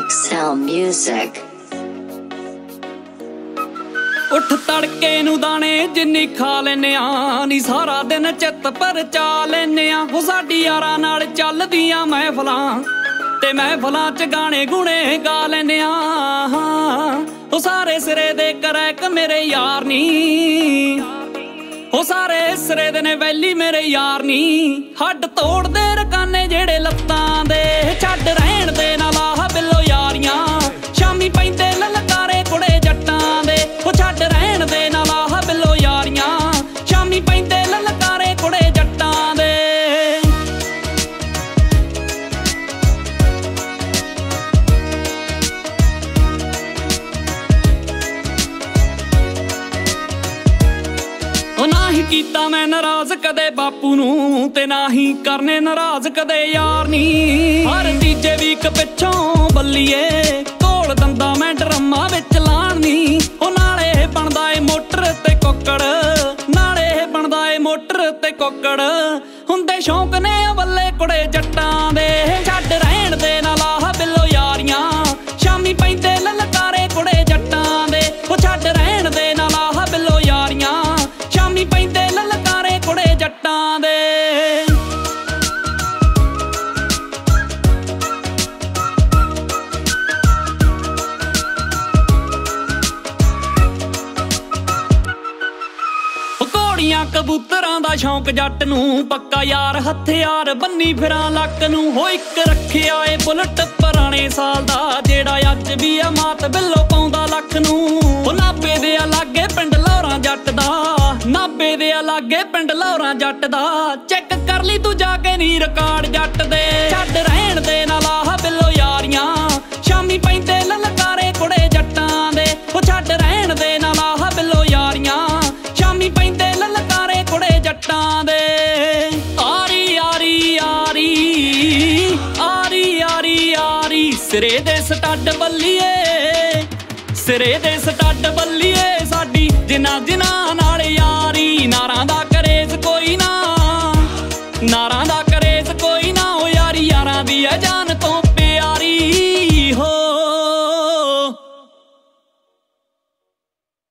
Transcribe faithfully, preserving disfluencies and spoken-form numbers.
Excel Music। ਉੱਠ ਤੜਕੇ ਨੂੰ ਦਾਣੇ ਜਿੰਨੀ ਖਾ ਲੈਨੇ ਆ ਨੀ ਸਾਰਾ ਦਿਨ ਚਿੱਤ ਪਰਚਾ ਲੈਨੇ ਆ। ਉਹ ਸਾਡੀ ਯਾਰਾਂ ਨਾਲ ਚੱਲਦੀਆਂ ਮਹਿਫਲਾਂ ਤੇ ਮਹਿਫਲਾਂ ਚ ਗਾਣੇ ਗੁਣੇ ਗਾ ਲੈਨੇ ਆ। ਉਹ ਸਾਰੇ ਸਿਰੇ ਦੇ ਕਰੈਕ ਮੇਰੇ ਯਾਰ ਨੀ, ਉਹ ਸਾਰੇ ਸਿਰੇ ਦੇ ਨੇ ਵੈਲੀ ਮੇਰੇ ਯਾਰ ਨੀ। ਹੱਡ ਤੋੜਦੇ ਰਕਾਨੇ ਜਿਹੜੇ ਲੱਤਾਂ ਦੇ, ਛੱਡ ਰਹਿਣ ਦੇ ਨਾ ਲਾਹ ਬਿੱਲੋ ਯਾਰੀਆਂ। ਸ਼ਾਮੀ ਪੈਂਦੇ ਲਲਕਾਰੇ ਕੁੜੇ ਜੱਟਾਂ ਦੇ, ਉਹ ਛੱਡ ਰਹਿਣ ਦੇ ਨਾ ਲਾਹ ਬਿੱਲੋ ਯਾਰੀਆਂ। ਸ਼ਾਮੀ ਪੈਂਦੇ ਲਲਕਾਰੇ ਕੁੜੇ ਜੱਟਾਂ ਦੇ। ਉਹ ਨਾ ਹੀ ਕੀਤਾ ਮੈਂ ਨਾਰਾਜ਼ ਕਦੇ ਬਾਪੂ ਨੂੰ, ਤੇ ਨਾ ਹੀ ਕਰਨੇ ਨਾਰਾਜ਼ ਕਦੇ ਯਾਰ ਨੀ। ਹਰ ਤੀਜੇ ਵੀਕ ਪਿੱਛੋਂ ਬੱਲੀਏ ਢੋਲ ਦੰਦਾ ਮੈਂ ਡਰਮਾ ਵਿੱਚ ਲਾਣੀ। ਉਹ ਨਾਲੇ ਬਣਦਾ ਏ ਮੋਟਰ ਤੇ ਕੁੱਕੜ, ਨਾਲੇ ਬਣਦਾ ਏ ਮੋਟਰ ਤੇ ਕੁੱਕੜ। ਹੁੰਦੇ ਸ਼ੌਂਕ ਨੇ ਬੱਲੇ ਕੁੜੇ ਜੱਟਾਂ ਦੇ, ਛੱਡ ਰਹਿਣ ਦੇ ਨਾ ਲਾਹ ਬਿੱਲੋ ਯਾਰੀਆਂ। ਸ਼ਾਮੀ ਪੈਂਦੇ ਲਲਕਾਰੇ ਕੁੜੇ ਜੱਟਾਂ ਦੇ, ਉਹ ਛੱਡ ਰਹਿਣ ਦੇ ਨਾ ਲਾਹ ਬਿੱਲੋ ਯਾਰੀਆਂ। ਸ਼ਾਮੀ ਪੈਂਦੇ ਲਲਕਾਰੇ ਕੁੜੇ ਜੱਟਾਂ ਦੇ। ਘੋੜੀਆਂ ਕਬੂਤਰਾਂ ਦਾ ਸ਼ੌਂਕ ਜੱਟ ਨੂੰ, ਪੱਕਾ ਯਾਰ ਹਥਿਆਰ ਬੰਨੀ ਫਿਰਾਂ ਲੱਕ ਨੂੰ। ਹੋ ਇੱਕ ਰੱਖਿਆ ਏ ਬੁਲਟ ਪੁਰਾਣੇ ਸਾਲ ਦਾ, ਜਿਹੜਾ ਅੱਜ ਵੀ ਆ ਮਾਤ ਬਿੱਲੋ ਪਾਉਂਦਾ ਲੱਖ ਨੂੰ। ਉਹ ਨਾਭੇ ਦੇ ਆ ਲਾਗੇ ਪਿੰਡ ਲੌਰਾਂ ਜੱਟ ਦਾ, ਨਾਭੇ ਦੇ ਆ ਲਾਗੇ ਪਿੰਡ ਲੌਰਾਂ ਜੱਟ ਦਾ। ਚੈੱਕ ਕਰ ਲਈ ਤੂੰ ਜਾ ਕੇ ਨੀ ਰਿਕਾਰਡ ਜੱਟ ਦੇ, ਛੱਡ ਰਹਿਣ ਦੇ ਨਾ ਲਾਹ ਬਿੱਲੋ ਯਾਰੀਆਂ। ਸ਼ਾਮੀ ਪੈਂਦੇ ਲਲਕਾਰੇ ਕੁੜੇ ਜੱਟਾਂ ਦੇ, ਉਹ ਛੱਡ ਰਹਿਣ ਦੇ ਨਾ ਲਾਹ ਬਿੱਲੋ ਯਾਰੀਆਂ। ਸ਼ਾਮੀ ਪੈਂਦੇ ਲਲਕਾਰੇ ਕੁੜੇ ਜੱਟਾਂ ਦੇ। ਆਰੀ ਆਰੀ ਆਰੀ ਆਰੀ ਆਰੀ ਆਰੀ ਸਿਰੇ ਦੇ ਸਟੱਡ ਬੱਲੀਏ, ਸਿਰੇ ਦੇ ਸਟੱਡ ਬੱਲੀਏ ਸਾਡੀ ਜਿਨਾ ਜਿਨਾ